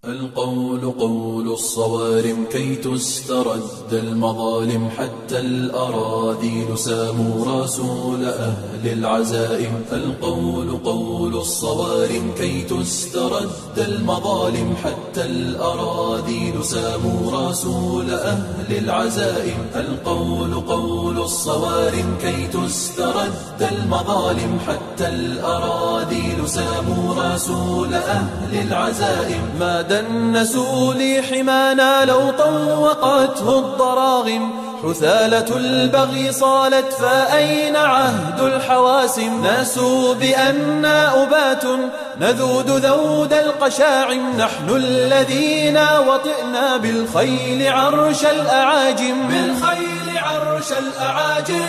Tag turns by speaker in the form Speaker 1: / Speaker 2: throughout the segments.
Speaker 1: القول قول الصوارم كي تسترد المظالم، حتى الأراذيل ساموا رسول أهل العزائم. القول قول الصوارم كي تسترد المظالم، حتى الأراذيل ساموا رسول أهل العزائم. القول قول الصوارم كي تسترد المظالم، حتى الأراذيل ساموا رسول أهل العزائم. ما دنسوا لي حمانا لو طوقته الضراغم، حثالة البغي صالت فأين عهد الحواسم. ناسوا بأننا أبات نذود ذود القشاعم، نحن الذين وطئنا بالخيل عرش الأعاجم. بالخيل عرش الأعاجم.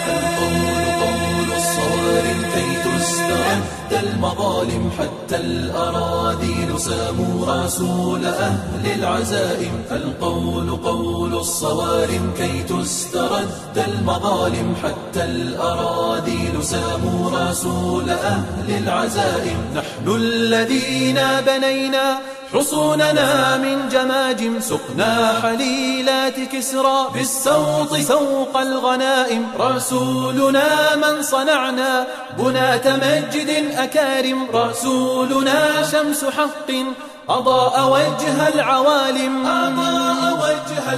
Speaker 1: قول الصوارم كي تسترد المظالم، حتى الأراذيل ساموا رسول أهل العزائم. القول قول الصوارم كي تسترد المظالم، حتى الأراذيل ساموا رسول أهل العزائم. نحن الذين بنينا حصوننا من جماجم، سقنا حليلات كسرى بالسوط سوق الغنائم. رسولنا من صنعنا بنات مجد أكارم، رسولنا شمس حق أضاء وجه العوالم. أضاء وجه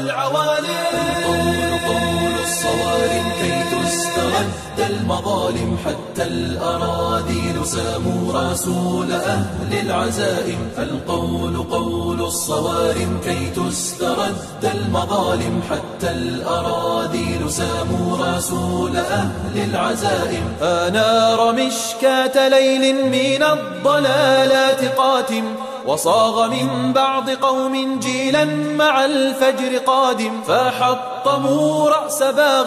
Speaker 1: العوالم. قول الصوارم كي تسترد المظالم، حتى الأراذيل ساموا رسول أهل العزائم. القول قول الصوارم كي تسترد المظالم، حتى الأراذيل ساموا رسول أهل العزائم. أنار مشكاة ليل من الضلالات قاتم، وصاغ من بعض قوم جيلا مع الفجر قادم. فحطموا رأس باغ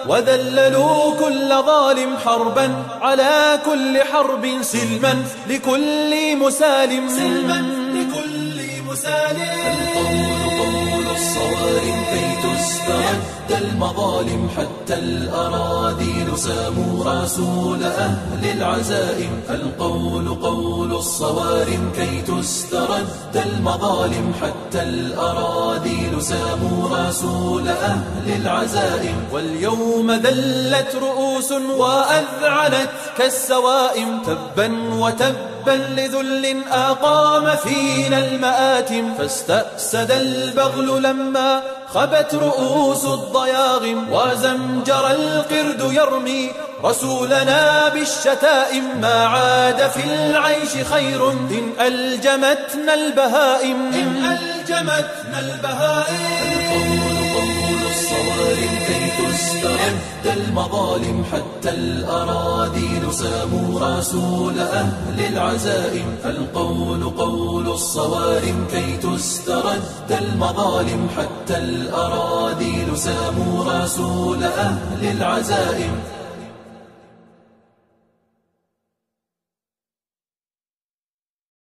Speaker 1: وذللوا كل ظالم، حربا على كل حرب سلما لكل مسالم. سلما لكل مسالم. قول الصوارم كي تسترد المظالم، حتى الأراذيل ساموا رسول أهل العزائم. القول قول الصوارم كي تسترد المظالم، حتى الأراذيل ساموا رسول أهل العزائم. واليوم ذلت رؤوس وأذعنت كالسوائم، تبا وتبا لذل أقام فينا المآتم. فاستأسد البغل لما خبت رؤوس الضياغم، وزمجر القرد يرمي رسولنا بالشتائم. ما عاد في العيش خير إن ألجمتنا البهائم. إن ألجمتنا البهائم. قول الصوارم كي تسترد المظالم، حتى الأراذيل ساموا رسول أهل العزائم. القول قول الصوارم كي تسترد المظالم، حتى الأراذيل ساموا رسول أهل العزائم.